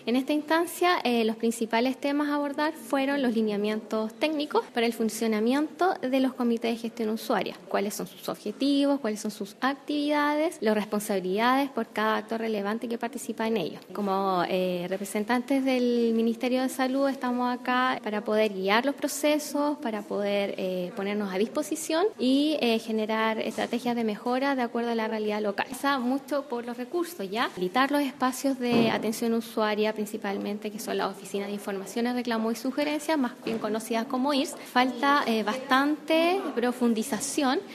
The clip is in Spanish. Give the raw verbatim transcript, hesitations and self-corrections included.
En esta instancia, eh, los principales temas a abordar fueron los lineamientos técnicos para el funcionamiento de los comités de gestión usuaria, cuáles son sus objetivos, cuáles son sus actividades, las responsabilidades por cada actor relevante que participa en ellos. Como eh, representantes del Ministerio de Salud estamos acá para poder guiar los procesos, para poder eh, ponernos a disposición y eh, generar estrategias de mejora de acuerdo a la realidad local. Pasa mucho por los recursos, ¿ya? Habilitar los espacios de atención usuaria principalmente, que son las oficinas de informaciones, reclamos y sugerencias, más bien conocidas como I R S. Falta eh, bastante profundización